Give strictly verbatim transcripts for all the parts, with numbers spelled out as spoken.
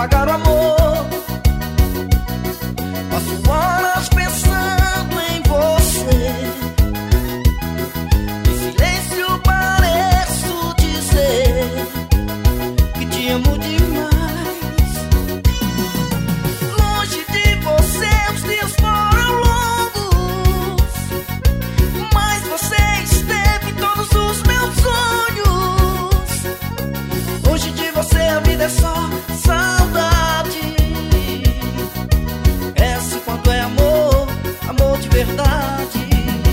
pagar o amor. Passo horas pensando em você. Em silêncio pareço dizer que te amo demais. Longe de você os dias foram longos, mas você esteve em todos os meus sonhos. Longe de você a vida é só saudade. É assim quando é amor, amor de verdade.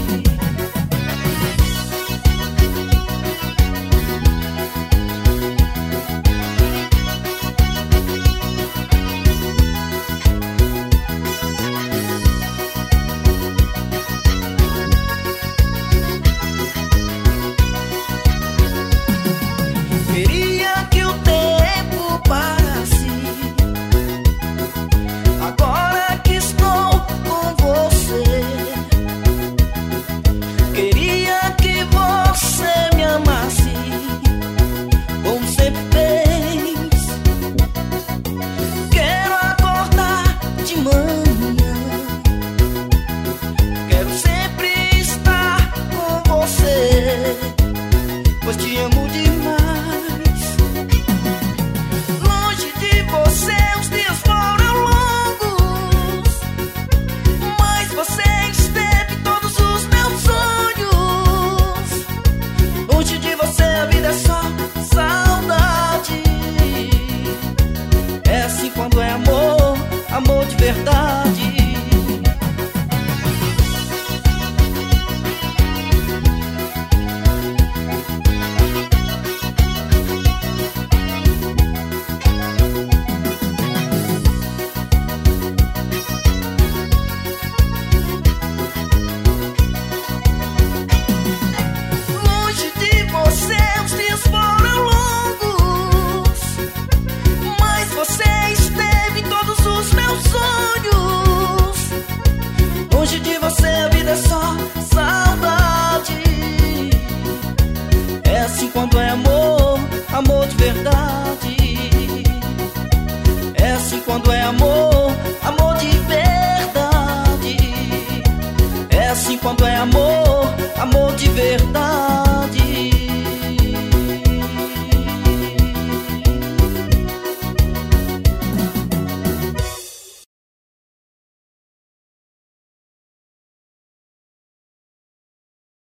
Queria que o tempo parasse, agora que estou com você. Queria que você me amasse, como sempre fez. Quero acordar de manhã, quero sempre estar com você, pois te amo demais. Longe de você os dias foram longos, mas você esteve em todos os meus sonhos. Longe de você a vida é só saudade. É assim quando é amor, amor de verdade. Longe de você os dias foram longos, mas você esteve em todos os meus sonhos. Longe de você a vida é só saudade. É assim quando é amor, amor de verdade. É assim quando é amor, amor de verdade. É assim quando é amor, amor de verdade.